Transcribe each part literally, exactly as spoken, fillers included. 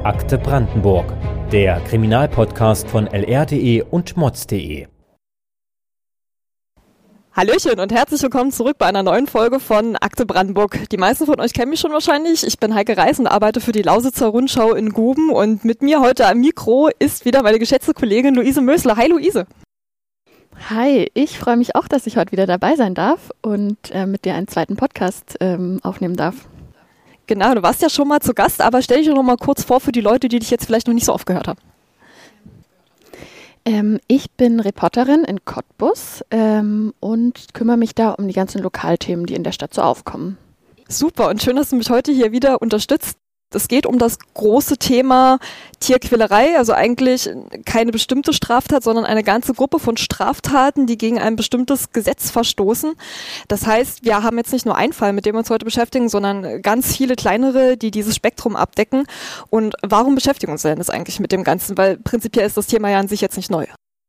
Akte Brandenburg, der Kriminalpodcast von L R punkt de und mods punkt de. Hallöchen und herzlich willkommen zurück bei einer neuen Folge von Akte Brandenburg. Die meisten von euch kennen mich schon wahrscheinlich. Ich bin Heike Reis und arbeite für die Lausitzer Rundschau in Guben. Und mit mir heute am Mikro ist wieder meine geschätzte Kollegin Luise Mösler. Hi Luise. Hi, ich freue mich auch, dass ich heute wieder dabei sein darf und äh, mit dir einen zweiten Podcast ähm, aufnehmen darf. Genau, du warst ja schon mal zu Gast, aber stell dich doch noch mal kurz vor für die Leute, die dich jetzt vielleicht noch nicht so oft gehört haben. Ähm, ich bin Reporterin in Cottbus ähm, und kümmere mich da um die ganzen Lokalthemen, die in der Stadt so aufkommen. Super und schön, dass du mich heute hier wieder unterstützt. Es geht um das große Thema Tierquälerei, also eigentlich keine bestimmte Straftat, sondern eine ganze Gruppe von Straftaten, die gegen ein bestimmtes Gesetz verstoßen. Das heißt, wir haben jetzt nicht nur einen Fall, mit dem wir uns heute beschäftigen, sondern ganz viele kleinere, die dieses Spektrum abdecken. Und warum beschäftigen wir uns denn das eigentlich mit dem Ganzen? Weil prinzipiell ist das Thema ja an sich jetzt nicht neu.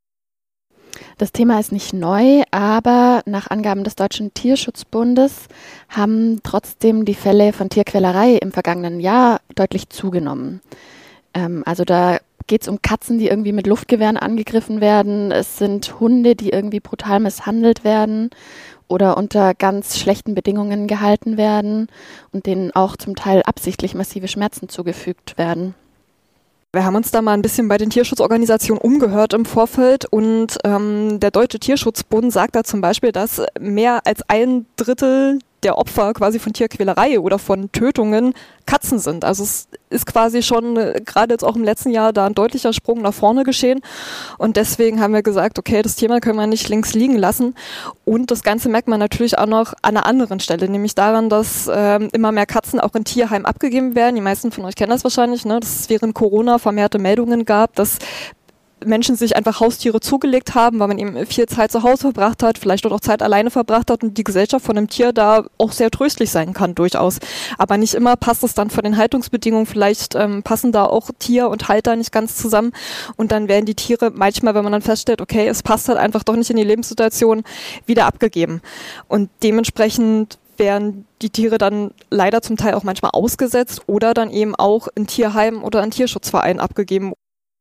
Das Thema ist nicht neu, aber nach Angaben des Deutschen Tierschutzbundes haben trotzdem die Fälle von Tierquälerei im vergangenen Jahr deutlich zugenommen. Ähm, also da geht es um Katzen, die irgendwie mit Luftgewehren angegriffen werden. Es sind Hunde, die irgendwie brutal misshandelt werden oder unter ganz schlechten Bedingungen gehalten werden und denen auch zum Teil absichtlich massive Schmerzen zugefügt werden. Wir haben uns da mal ein bisschen bei den Tierschutzorganisationen umgehört im Vorfeld und ähm, der Deutsche Tierschutzbund sagt da zum Beispiel, dass mehr als ein Drittel der Opfer quasi von Tierquälerei oder von Tötungen Katzen sind. Also es ist quasi schon äh, gerade jetzt auch im letzten Jahr da ein deutlicher Sprung nach vorne geschehen und deswegen haben wir gesagt, okay, das Thema können wir nicht links liegen lassen und das Ganze merkt man natürlich auch noch an einer anderen Stelle, nämlich daran, dass ähm, immer mehr Katzen auch in Tierheimen abgegeben werden. Die meisten von euch kennen das wahrscheinlich, ne? Dass es während Corona vermehrte Meldungen gab, dass Menschen sich einfach Haustiere zugelegt haben, weil man eben viel Zeit zu Hause verbracht hat, vielleicht dort auch Zeit alleine verbracht hat und die Gesellschaft von einem Tier da auch sehr tröstlich sein kann durchaus. Aber nicht immer passt es dann von den Haltungsbedingungen, vielleicht ähm, passen da auch Tier und Halter nicht ganz zusammen und dann werden die Tiere manchmal, wenn man dann feststellt, okay, es passt halt einfach doch nicht in die Lebenssituation, wieder abgegeben. Und dementsprechend werden die Tiere dann leider zum Teil auch manchmal ausgesetzt oder dann eben auch in Tierheimen oder in Tierschutzvereinen abgegeben.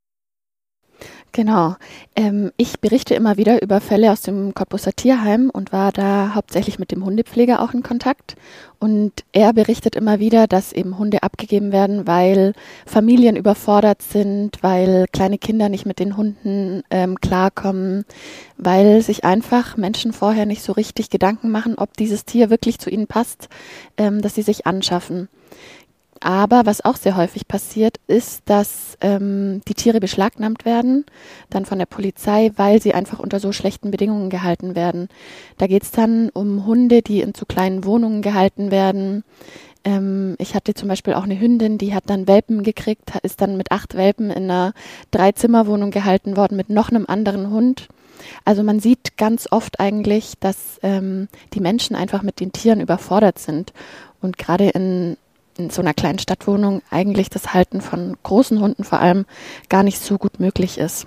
Genau. Ähm, ich berichte immer wieder über Fälle aus dem Cottbuser Tierheim und war da hauptsächlich mit dem Hundepfleger auch in Kontakt. Und er berichtet immer wieder, dass eben Hunde abgegeben werden, weil Familien überfordert sind, weil kleine Kinder nicht mit den Hunden ähm, klarkommen, weil sich einfach Menschen vorher nicht so richtig Gedanken machen, ob dieses Tier wirklich zu ihnen passt, ähm, dass sie sich anschaffen. Aber was auch sehr häufig passiert, ist, dass ähm, die Tiere beschlagnahmt werden, dann von der Polizei, weil sie einfach unter so schlechten Bedingungen gehalten werden. Da geht es dann um Hunde, die in zu kleinen Wohnungen gehalten werden. Ähm, ich hatte zum Beispiel auch eine Hündin, die hat dann Welpen gekriegt, ist dann mit acht Welpen in einer Dreizimmerwohnung gehalten worden mit noch einem anderen Hund. Also man sieht ganz oft eigentlich, dass ähm, die Menschen einfach mit den Tieren überfordert sind und gerade in in so einer kleinen Stadtwohnung eigentlich das Halten von großen Hunden vor allem gar nicht so gut möglich ist.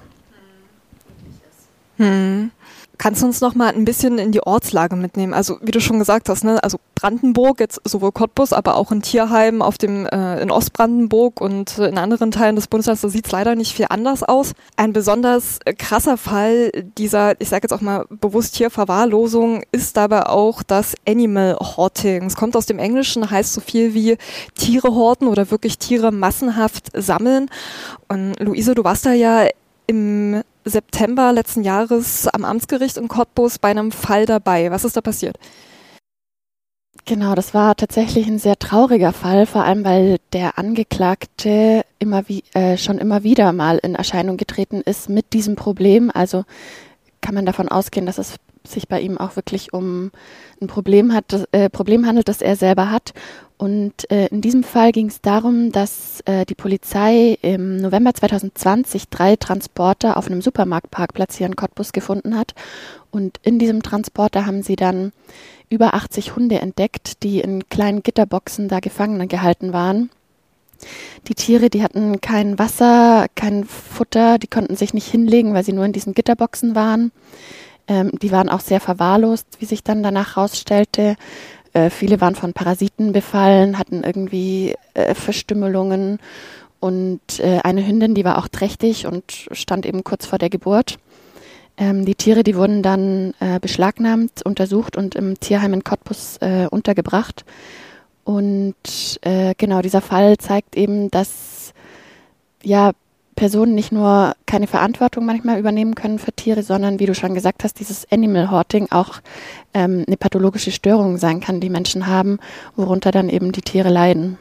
Hm. Kannst du uns noch mal ein bisschen in die Ortslage mitnehmen? Also wie du schon gesagt hast, ne, also Brandenburg, jetzt sowohl Cottbus, aber auch in Tierheim auf dem äh, in Ostbrandenburg und in anderen Teilen des Bundeslands, da sieht es leider nicht viel anders aus. Ein besonders krasser Fall dieser, ich sage jetzt auch mal bewusst Tierverwahrlosung, ist dabei auch das Animal Hoarding. Es kommt aus dem Englischen, heißt so viel wie Tiere horten oder wirklich Tiere massenhaft sammeln. Und Luise, du warst da ja im September letzten Jahres am Amtsgericht in Cottbus bei einem Fall dabei. Was ist da passiert? Genau, das war tatsächlich ein sehr trauriger Fall, vor allem weil der Angeklagte immer wie, äh, schon immer wieder mal in Erscheinung getreten ist mit diesem Problem. Also kann man davon ausgehen, dass es sich bei ihm auch wirklich um ein Problem hat, das, äh, Problem handelt, das er selber hat. Und äh, in diesem Fall ging es darum, dass äh, die Polizei im November zwanzig zwanzig drei Transporter auf einem Supermarktparkplatz hier in Cottbus gefunden hat. Und in diesem Transporter haben sie dann über achtzig Hunde entdeckt, die in kleinen Gitterboxen da gefangen gehalten waren. Die Tiere, die hatten kein Wasser, kein Futter, die konnten sich nicht hinlegen, weil sie nur in diesen Gitterboxen waren. Ähm, die waren auch sehr verwahrlost, wie sich dann danach rausstellte. Äh, viele waren von Parasiten befallen, hatten irgendwie äh, Verstümmelungen und äh, eine Hündin, die war auch trächtig und stand eben kurz vor der Geburt. Ähm, die Tiere, die wurden dann äh, beschlagnahmt, untersucht und im Tierheim in Cottbus äh, untergebracht. Und äh, genau, dieser Fall zeigt eben, dass ja Personen nicht nur keine Verantwortung manchmal übernehmen können für Tiere, sondern, wie du schon gesagt hast, dieses Animal Hoarding auch ähm, eine pathologische Störung sein kann, die Menschen haben, worunter dann eben die Tiere leiden.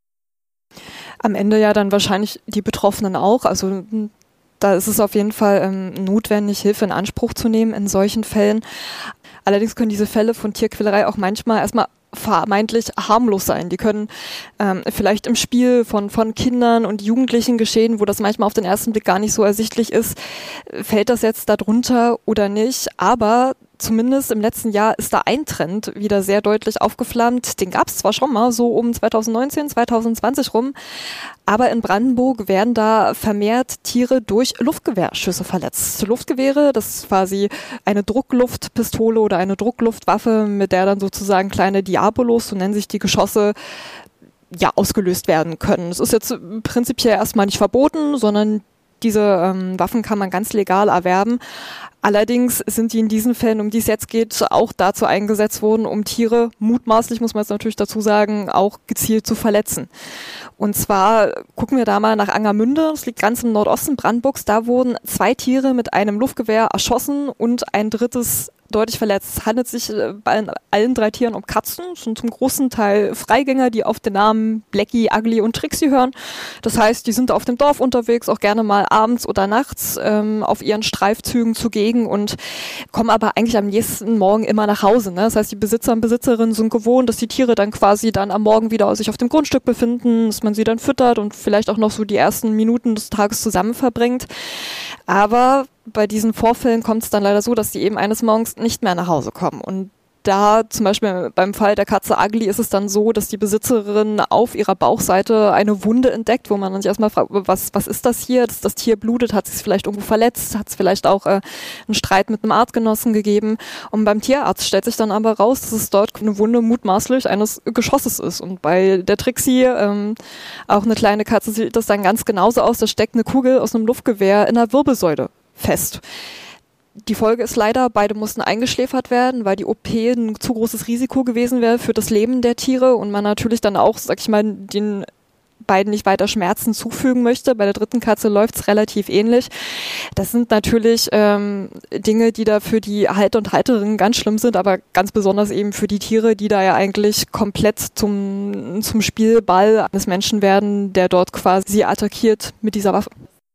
Am Ende ja dann wahrscheinlich die Betroffenen auch, also da ist es auf jeden Fall ähm, notwendig, Hilfe in Anspruch zu nehmen in solchen Fällen. Allerdings können diese Fälle von Tierquälerei auch manchmal erstmal vermeintlich harmlos sein. Die können ähm, vielleicht im Spiel von, von Kindern und Jugendlichen geschehen, wo das manchmal auf den ersten Blick gar nicht so ersichtlich ist, fällt das jetzt da drunter oder nicht. Aber zumindest im letzten Jahr ist da ein Trend wieder sehr deutlich aufgeflammt. Den gab es zwar schon mal so um zwanzig neunzehn, zwanzig zwanzig rum, aber in Brandenburg werden da vermehrt Tiere durch Luftgewehrschüsse verletzt. Luftgewehre, das ist quasi eine Druckluftpistole oder eine Druckluftwaffe, mit der dann sozusagen kleine Diabolos, so nennen sich die Geschosse, ja, ausgelöst werden können. Es ist jetzt prinzipiell erstmal nicht verboten, sondern diese ähm, Waffen kann man ganz legal erwerben. Allerdings sind die in diesen Fällen, um die es jetzt geht, auch dazu eingesetzt worden, um Tiere, mutmaßlich muss man jetzt natürlich dazu sagen, auch gezielt zu verletzen. Und zwar gucken wir da mal nach Angermünde, das liegt ganz im Nordosten Brandenburgs, da wurden zwei Tiere mit einem Luftgewehr erschossen und ein drittes deutlich verletzt. Es handelt sich bei allen drei Tieren um Katzen, sind zum großen Teil Freigänger, die auf den Namen Blackie, Ugly und Trixie hören. Das heißt, die sind auf dem Dorf unterwegs, auch gerne mal abends oder nachts ähm, auf ihren Streifzügen zugegen und kommen aber eigentlich am nächsten Morgen immer nach Hause. Ne? Das heißt, die Besitzer und Besitzerinnen sind gewohnt, dass die Tiere dann quasi dann am Morgen wieder sich auf dem Grundstück befinden, dass man sie dann füttert und vielleicht auch noch so die ersten Minuten des Tages zusammen verbringt. Aber bei diesen Vorfällen kommt es dann leider so, dass die eben eines Morgens nicht mehr nach Hause kommen. Und da zum Beispiel beim Fall der Katze Ugly ist es dann so, dass die Besitzerin auf ihrer Bauchseite eine Wunde entdeckt, wo man dann sich erstmal fragt, was, was ist das hier? Das, das Tier blutet, hat es sich vielleicht irgendwo verletzt, hat es vielleicht auch äh, einen Streit mit einem Artgenossen gegeben. Und beim Tierarzt stellt sich dann aber raus, dass es dort eine Wunde mutmaßlich eines Geschosses ist. Und bei der Trixie, ähm, auch eine kleine Katze, sieht das dann ganz genauso aus, da steckt eine Kugel aus einem Luftgewehr in der Wirbelsäule fest. Die Folge ist leider, beide mussten eingeschläfert werden, weil die O P ein zu großes Risiko gewesen wäre für das Leben der Tiere und man natürlich dann auch, sag ich mal, den beiden nicht weiter Schmerzen zufügen möchte. Bei der dritten Katze läuft es relativ ähnlich. Das sind natürlich ähm, Dinge, die da für die Halter und Halterinnen ganz schlimm sind, aber ganz besonders eben für die Tiere, die da ja eigentlich komplett zum, zum Spielball eines Menschen werden, der dort quasi sie attackiert mit dieser Waffe.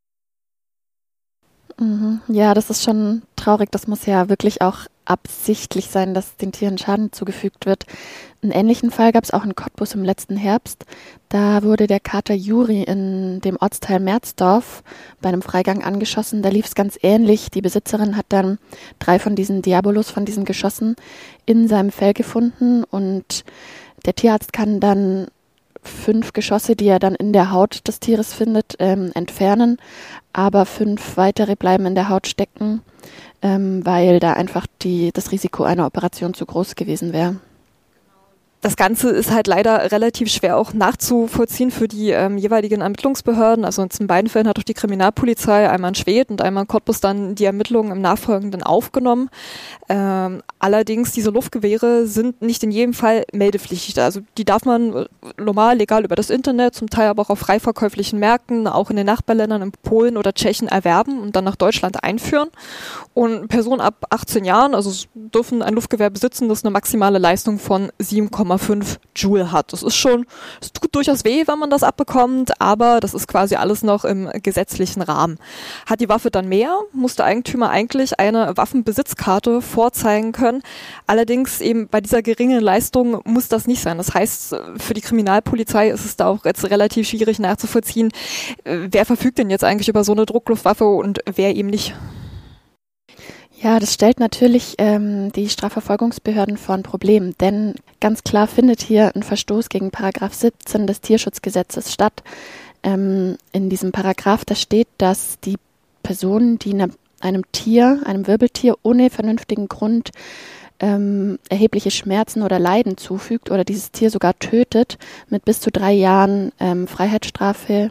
Ja, das ist schon traurig. Das muss ja wirklich auch absichtlich sein, dass den Tieren Schaden zugefügt wird. Einen ähnlichen Fall gab es auch in Cottbus im letzten Herbst. Da wurde der Kater Juri in dem Ortsteil Merzdorf bei einem Freigang angeschossen. Da lief es ganz ähnlich. Die Besitzerin hat dann drei von diesen Diabolos, von diesen Geschossen, in seinem Fell gefunden und der Tierarzt kann dann fünf Geschosse, die er dann in der Haut des Tieres findet, ähm, entfernen, aber fünf weitere bleiben in der Haut stecken, ähm, weil da einfach die, das Risiko einer Operation zu groß gewesen wäre. Das Ganze ist halt leider relativ schwer auch nachzuvollziehen für die ähm, jeweiligen Ermittlungsbehörden. Also in beiden Fällen hat auch die Kriminalpolizei, einmal in Schwedt und einmal in Cottbus, dann die Ermittlungen im Nachfolgenden aufgenommen. Ähm, allerdings, diese Luftgewehre sind nicht in jedem Fall meldepflichtig. Also die darf man normal, legal über das Internet, zum Teil aber auch auf frei verkäuflichen Märkten, auch in den Nachbarländern, in Polen oder Tschechien erwerben und dann nach Deutschland einführen. Und Personen ab achtzehn Jahren, also dürfen ein Luftgewehr besitzen, das eine maximale Leistung von sieben Komma fünf Joule hat. Das ist schon, es tut durchaus weh, wenn man das abbekommt, aber das ist quasi alles noch im gesetzlichen Rahmen. Hat die Waffe dann mehr, muss der Eigentümer eigentlich eine Waffenbesitzkarte vorzeigen können. Allerdings eben bei dieser geringen Leistung muss das nicht sein. Das heißt, für die Kriminalpolizei ist es da auch jetzt relativ schwierig nachzuvollziehen, wer verfügt denn jetzt eigentlich über so eine Druckluftwaffe und wer eben nicht. Ja, das stellt natürlich ähm, die Strafverfolgungsbehörden vor ein Problem, denn ganz klar findet hier ein Verstoß gegen Paragraph siebzehn des Tierschutzgesetzes statt. Ähm, in diesem Paragraph, da steht, dass die Person, die ne, einem Tier, einem Wirbeltier ohne vernünftigen Grund ähm, erhebliche Schmerzen oder Leiden zufügt oder dieses Tier sogar tötet, mit bis zu drei Jahren ähm, Freiheitsstrafe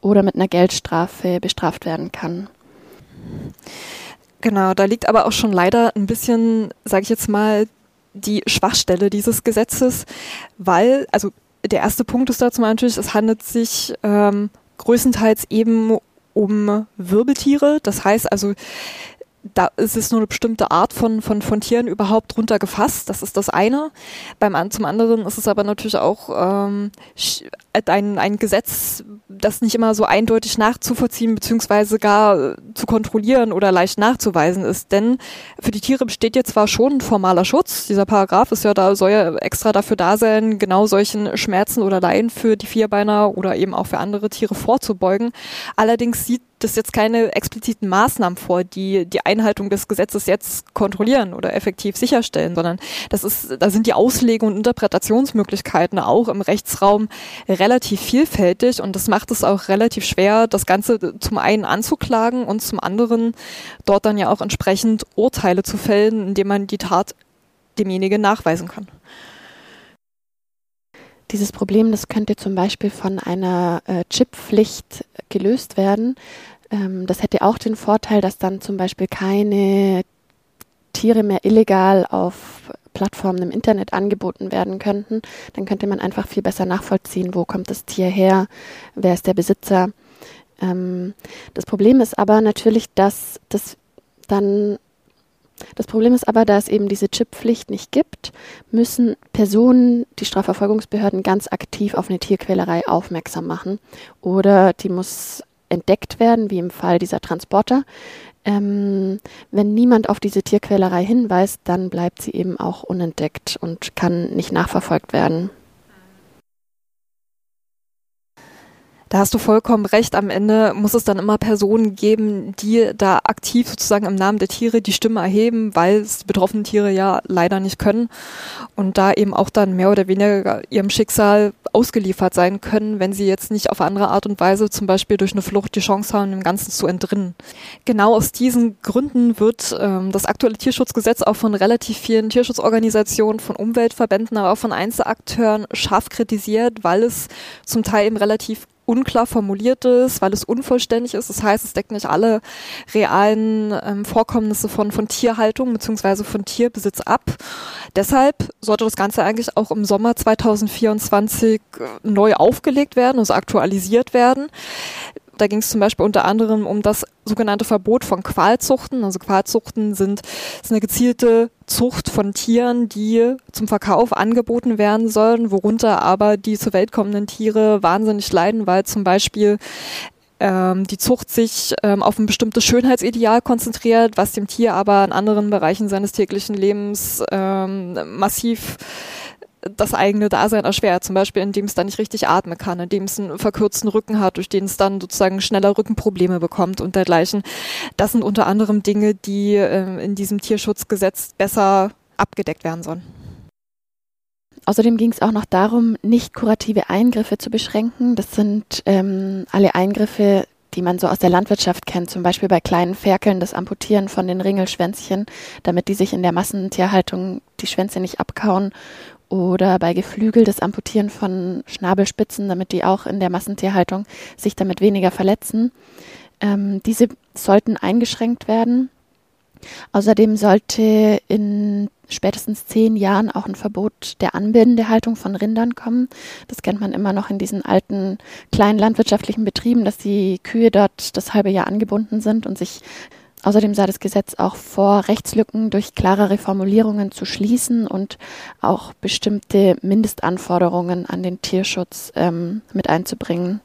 oder mit einer Geldstrafe bestraft werden kann. Genau, da liegt aber auch schon leider ein bisschen, sage ich jetzt mal, die Schwachstelle dieses Gesetzes, weil, also der erste Punkt ist dazu natürlich, es handelt sich ähm, größtenteils eben um Wirbeltiere. Das heißt also, da ist es nur eine bestimmte Art von, von, von Tieren überhaupt drunter gefasst. Das ist das eine. Beim, zum anderen ist es aber natürlich auch ähm, ein, ein Gesetz, das nicht immer so eindeutig nachzuvollziehen bzw. gar zu kontrollieren oder leicht nachzuweisen ist. Denn für die Tiere besteht jetzt zwar schon ein formaler Schutz. Dieser Paragraph ist ja da, soll ja extra dafür da sein, genau solchen Schmerzen oder Leiden für die Vierbeiner oder eben auch für andere Tiere vorzubeugen. Allerdings sieht das jetzt keine expliziten Maßnahmen vor, die die Einhaltung des Gesetzes jetzt kontrollieren oder effektiv sicherstellen, sondern das ist, da sind die Auslegung und Interpretationsmöglichkeiten auch im Rechtsraum relativ vielfältig und das macht es auch relativ schwer, das Ganze zum einen anzuklagen und zum anderen dort dann ja auch entsprechend Urteile zu fällen, indem man die Tat demjenigen nachweisen kann. Dieses Problem, das könnte zum Beispiel von einer äh, Chipppflicht gelöst werden. Ähm, das hätte auch den Vorteil, dass dann zum Beispiel keine Tiere mehr illegal auf Plattformen im Internet angeboten werden könnten. Dann könnte man einfach viel besser nachvollziehen, wo kommt das Tier her, wer ist der Besitzer. Ähm, das Problem ist aber natürlich, dass das dann Das Problem ist aber, da es eben diese Chipppflicht nicht gibt, müssen Personen, die Strafverfolgungsbehörden, ganz aktiv auf eine Tierquälerei aufmerksam machen. Oder die muss entdeckt werden, wie im Fall dieser Transporter. Ähm, wenn niemand auf diese Tierquälerei hinweist, dann bleibt sie eben auch unentdeckt und kann nicht nachverfolgt werden. Da hast du vollkommen recht. Am Ende muss es dann immer Personen geben, die da aktiv sozusagen im Namen der Tiere die Stimme erheben, weil es die betroffenen Tiere ja leider nicht können und da eben auch dann mehr oder weniger ihrem Schicksal ausgeliefert sein können, wenn sie jetzt nicht auf andere Art und Weise, zum Beispiel durch eine Flucht, die Chance haben, dem Ganzen zu entrinnen. Genau aus diesen Gründen wird ähm, das aktuelle Tierschutzgesetz auch von relativ vielen Tierschutzorganisationen, von Umweltverbänden, aber auch von Einzelakteuren scharf kritisiert, weil es zum Teil eben relativ unklar formuliert ist, weil es unvollständig ist. Das heißt, es deckt nicht alle realen ähm, Vorkommnisse von, von Tierhaltung bzw. von Tierbesitz ab. Deshalb sollte das Ganze eigentlich auch im Sommer zweitausendvierundzwanzig neu aufgelegt werden, also aktualisiert werden. Da ging es zum Beispiel unter anderem um das sogenannte Verbot von Qualzuchten. Also Qualzuchten sind ist eine gezielte Zucht von Tieren, die zum Verkauf angeboten werden sollen, worunter aber die zur Welt kommenden Tiere wahnsinnig leiden, weil zum Beispiel ähm, die Zucht sich ähm, auf ein bestimmtes Schönheitsideal konzentriert, was dem Tier aber in anderen Bereichen seines täglichen Lebens ähm, massiv das eigene Dasein erschwert, zum Beispiel indem es dann nicht richtig atmen kann, indem es einen verkürzten Rücken hat, durch den es dann sozusagen schneller Rückenprobleme bekommt und dergleichen. Das sind unter anderem Dinge, die äh, in diesem Tierschutzgesetz besser abgedeckt werden sollen. Außerdem ging es auch noch darum, nicht kurative Eingriffe zu beschränken. Das sind ähm, alle Eingriffe, die man so aus der Landwirtschaft kennt, zum Beispiel bei kleinen Ferkeln das Amputieren von den Ringelschwänzchen, damit die sich in der Massentierhaltung die Schwänze nicht abkauen. Oder bei Geflügel das Amputieren von Schnabelspitzen, damit die auch in der Massentierhaltung sich damit weniger verletzen. Ähm, diese sollten eingeschränkt werden. Außerdem sollte in spätestens zehn Jahren auch ein Verbot der Anbindehaltung von Rindern kommen. Das kennt man immer noch in diesen alten kleinen landwirtschaftlichen Betrieben, dass die Kühe dort das halbe Jahr angebunden sind und sich Außerdem sah das Gesetz auch vor, Rechtslücken durch klarere Formulierungen zu schließen und auch bestimmte Mindestanforderungen an den Tierschutz ähm, mit einzubringen.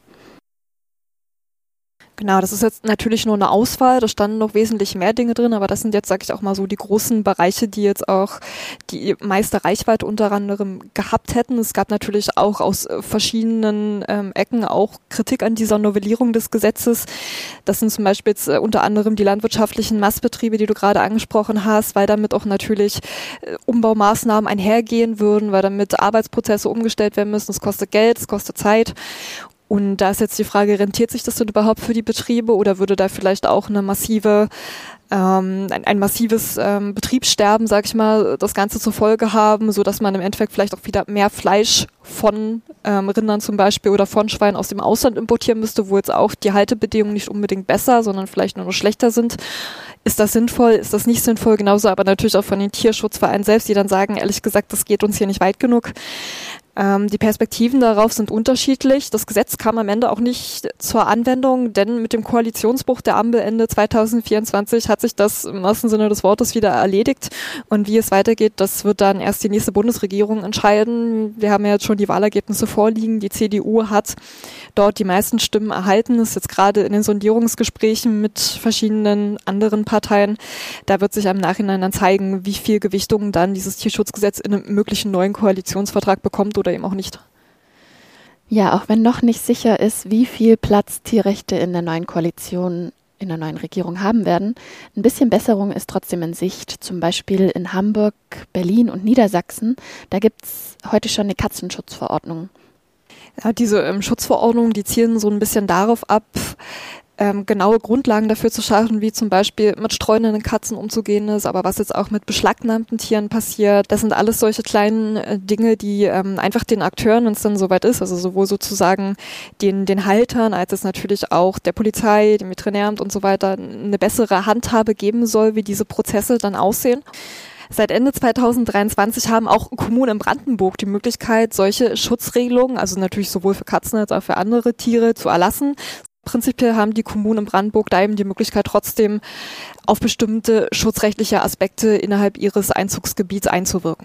Genau, das ist jetzt natürlich nur eine Auswahl, da standen noch wesentlich mehr Dinge drin, aber das sind jetzt, sage ich auch mal so, die großen Bereiche, die jetzt auch die meiste Reichweite unter anderem gehabt hätten. Es gab natürlich auch aus verschiedenen ähm, Ecken auch Kritik an dieser Novellierung des Gesetzes. Das sind zum Beispiel jetzt äh, unter anderem die landwirtschaftlichen Mastbetriebe, die du gerade angesprochen hast, weil damit auch natürlich äh, Umbaumaßnahmen einhergehen würden, weil damit Arbeitsprozesse umgestellt werden müssen. Es kostet Geld, es kostet Zeit. Und da ist jetzt die Frage, rentiert sich das denn überhaupt für die Betriebe oder würde da vielleicht auch eine massive, ähm, ein, ein massives ähm, Betriebssterben, sag ich mal, das Ganze zur Folge haben, so dass man im Endeffekt vielleicht auch wieder mehr Fleisch von ähm, Rindern zum Beispiel oder von Schweinen aus dem Ausland importieren müsste, wo jetzt auch die Haltebedingungen nicht unbedingt besser, sondern vielleicht nur noch schlechter sind. Ist das sinnvoll? Ist das nicht sinnvoll? Genauso aber natürlich auch von den Tierschutzvereinen selbst, die dann sagen, ehrlich gesagt, das geht uns hier nicht weit genug. Ähm, die Perspektiven darauf sind unterschiedlich. Das Gesetz kam am Ende auch nicht zur Anwendung, denn mit dem Koalitionsbruch der Ampel Ende zwanzig vierundzwanzig hat sich das im wahrsten Sinne des Wortes wieder erledigt. Und wie es weitergeht, das wird dann erst die nächste Bundesregierung entscheiden. Wir haben ja jetzt schon die Wahlergebnisse vorliegen. Die C D U hat dort die meisten Stimmen erhalten. Ist jetzt gerade in den Sondierungsgesprächen mit verschiedenen anderen Parteien. Da wird sich im Nachhinein dann zeigen, wie viel Gewichtung dann dieses Tierschutzgesetz in einem möglichen neuen Koalitionsvertrag bekommt oder eben auch nicht. Ja, auch wenn noch nicht sicher ist, wie viel Platz Tierrechte in der neuen Koalition, in der neuen Regierung haben werden, ein bisschen Besserung ist trotzdem in Sicht. Zum Beispiel in Hamburg, Berlin und Niedersachsen, da gibt es heute schon eine Katzenschutzverordnung. Ja, diese ähm, Schutzverordnungen, die zielen so ein bisschen darauf ab, ähm, genaue Grundlagen dafür zu schaffen, wie zum Beispiel mit streunenden Katzen umzugehen ist, aber was jetzt auch mit beschlagnahmten Tieren passiert. Das sind alles solche kleinen äh, Dinge, die ähm, einfach den Akteuren, wenn es dann soweit ist, also sowohl sozusagen den, den Haltern, als es natürlich auch der Polizei, dem Veterinäramt und so weiter, eine bessere Handhabe geben soll, wie diese Prozesse dann aussehen. Seit Ende zwanzig dreiundzwanzig haben auch Kommunen in Brandenburg die Möglichkeit, solche Schutzregelungen, also natürlich sowohl für Katzen als auch für andere Tiere, zu erlassen. Prinzipiell haben die Kommunen in Brandenburg da eben die Möglichkeit, trotzdem auf bestimmte schutzrechtliche Aspekte innerhalb ihres Einzugsgebiets einzuwirken.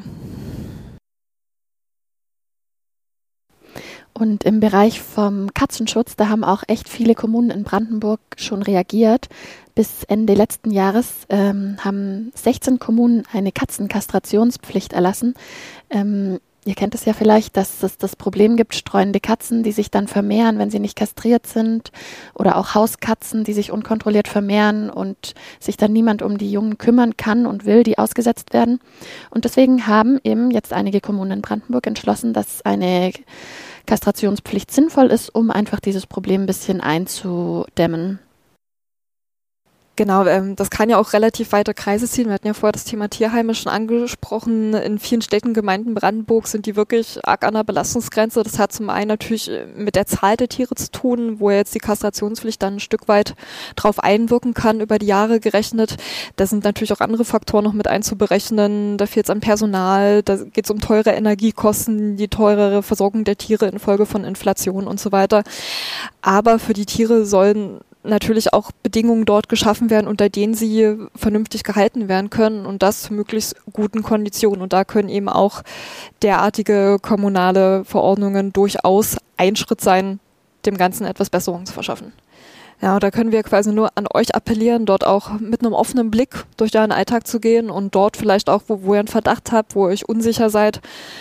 Und im Bereich vom Katzenschutz, da haben auch echt viele Kommunen in Brandenburg schon reagiert. Bis Ende letzten Jahres ähm, haben sechzehn Kommunen eine Katzenkastrationspflicht erlassen. Ähm, ihr kennt es ja vielleicht, dass es das Problem gibt, streunende Katzen, die sich dann vermehren, wenn sie nicht kastriert sind. Oder auch Hauskatzen, die sich unkontrolliert vermehren und sich dann niemand um die Jungen kümmern kann und will, die ausgesetzt werden. Und deswegen haben eben jetzt einige Kommunen in Brandenburg entschlossen, dass eine Kastrationspflicht sinnvoll ist, um einfach dieses Problem ein bisschen einzudämmen. Genau, ähm, das kann ja auch relativ weite Kreise ziehen. Wir hatten ja vorher das Thema Tierheime schon angesprochen. In vielen Städten, Gemeinden Brandenburg sind die wirklich arg an der Belastungsgrenze. Das hat zum einen natürlich mit der Zahl der Tiere zu tun, wo jetzt die Kastrationspflicht dann ein Stück weit drauf einwirken kann, über die Jahre gerechnet. Da sind natürlich auch andere Faktoren noch mit einzuberechnen. Da fehlt es an Personal, da geht es um teure Energiekosten, die teurere Versorgung der Tiere infolge von Inflation und so weiter. Aber für die Tiere sollen natürlich auch Bedingungen dort geschaffen werden, unter denen sie vernünftig gehalten werden können und das zu möglichst guten Konditionen. Und da können eben auch derartige kommunale Verordnungen durchaus ein Schritt sein, dem Ganzen etwas Besserung zu verschaffen. Ja, und da können wir quasi nur an euch appellieren, dort auch mit einem offenen Blick durch euren Alltag zu gehen und dort vielleicht auch, wo, wo ihr einen Verdacht habt, wo ihr euch unsicher seid,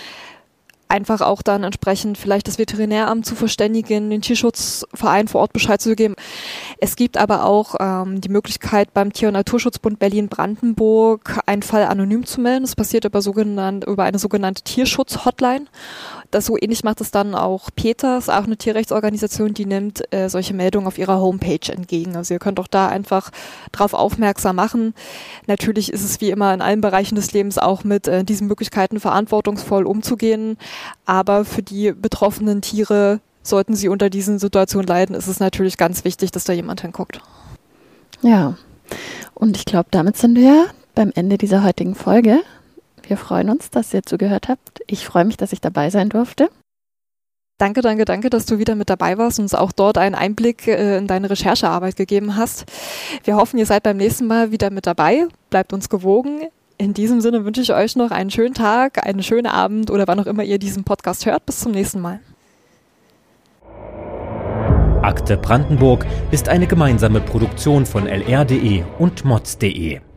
einfach auch dann entsprechend vielleicht das Veterinäramt zu verständigen, den Tierschutzverein vor Ort Bescheid zu geben. Es gibt aber auch ähm, die Möglichkeit, beim Tier- und Naturschutzbund Berlin-Brandenburg einen Fall anonym zu melden. Das passiert über, sogenannt, über eine sogenannte Tierschutz-Hotline. Das so ähnlich macht es dann auch Peter, ist auch eine Tierrechtsorganisation, die nimmt äh, solche Meldungen auf ihrer Homepage entgegen. Also ihr könnt auch da einfach drauf aufmerksam machen. Natürlich ist es wie immer in allen Bereichen des Lebens auch mit äh, diesen Möglichkeiten verantwortungsvoll umzugehen. Aber für die betroffenen Tiere, sollten sie unter diesen Situationen leiden, ist es natürlich ganz wichtig, dass da jemand hinguckt. Ja, und ich glaube, damit sind wir beim Ende dieser heutigen Folge. Wir freuen uns, dass ihr zugehört habt. Ich freue mich, dass ich dabei sein durfte. Danke, danke, danke, dass du wieder mit dabei warst und uns auch dort einen Einblick äh, in deine Recherchearbeit gegeben hast. Wir hoffen, ihr seid beim nächsten Mal wieder mit dabei. Bleibt uns gewogen. In diesem Sinne wünsche ich euch noch einen schönen Tag, einen schönen Abend oder wann auch immer ihr diesen Podcast hört. Bis zum nächsten Mal. Akte Brandenburg ist eine gemeinsame Produktion von L R punkt de und mods punkt de.